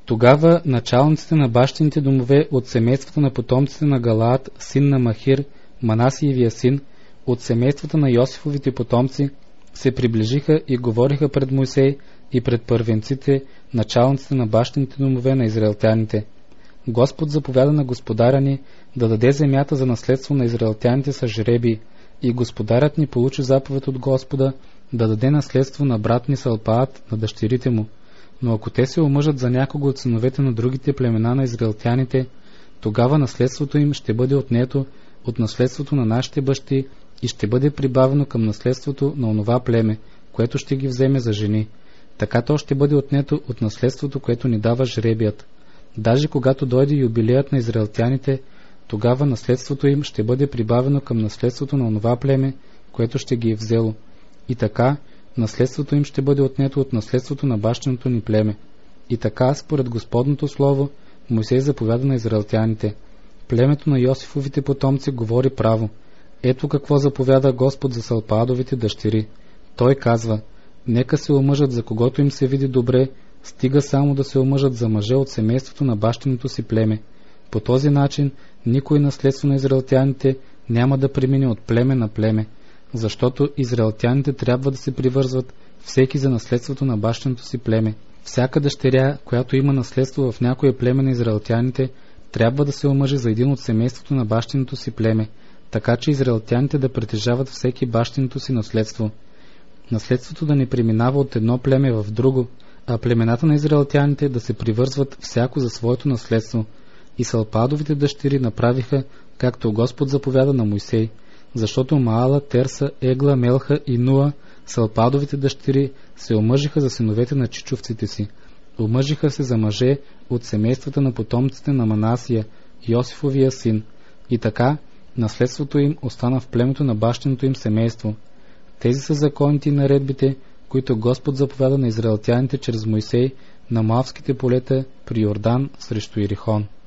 Тогава началниците на бащините домове от семействата на потомците на Галаат, син на Махир, Манасиевия син, от семействата на Йосифовите потомци, се приближиха и говориха пред Мойсей и пред първенците, началниците на бащините домове на израелтяните. Господ заповяда на господаря ни да даде земята за наследство на израелтяните с жребий, и господарят ни получи заповед от Господа да даде наследство на брат ни Салпаат, на дъщерите му. Но ако те се омъжат за някого от синовете на другите племена на израелтяните, тогава наследството им ще бъде отнето от наследството на нашите бащи и ще бъде прибавено към наследството на онова племе, което ще ги вземе за жени. Така то ще бъде отнето от наследството, което ни дава жребият. Даже когато дойде юбилеят на израелтяните, тогава наследството им ще бъде прибавено към наследството на онова племе, което ще ги е взело. И така, наследството им ще бъде отнето от наследството на бащиното ни племе. И така, според Господното слово, Мойсей заповяда на израелтяните. Племето на Йосифовите потомци говори право. Ето какво заповяда Господ за Салпаадовите дъщери. Той казва: нека се омъжат за когото им се види добре, стига само да се омъжат за мъже от семейството на бащиното си племе. По този начин никой наследство на израелтяните няма да премине от племе на племе, защото израелтяните трябва да се привързват всеки за наследството на бащиното си племе. Всяка дъщеря, която има наследство в някое племе на израелтяните, трябва да се омъжи за един от семейството на бащиното си племе, така че израелтяните да притежават всеки бащиното си наследство. Наследството да не преминава от едно племе в друго, а племената на израелтяните да се привързват всяко за своето наследство. И Салпаадовите дъщери направиха, както Господ заповяда на Мойсей, защото Маала, Терса, Егла, Мелха и Нуа, Салпаадовите дъщери, се омъжиха за синовете на чичовците си. Омъжиха се за мъже от семействата на потомците на Манасия, Йосифовия син. И така, наследството им остана в племето на бащиното им семейство. Тези са законите и наредбите, които Господ заповяда на израелтяните чрез Мойсей на Моавските полета при Йордан срещу Ирихон.